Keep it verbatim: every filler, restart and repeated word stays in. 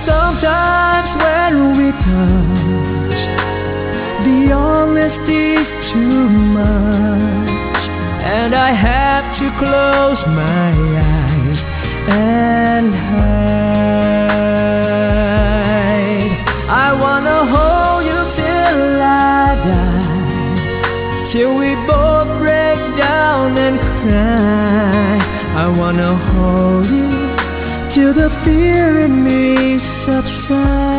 Sometimes when we touch, the honesty's too much, and I have to close my eyes and hide. I wanna hold you till I die, till we both break down and cry. I wanna hold you till the fear in me subsides.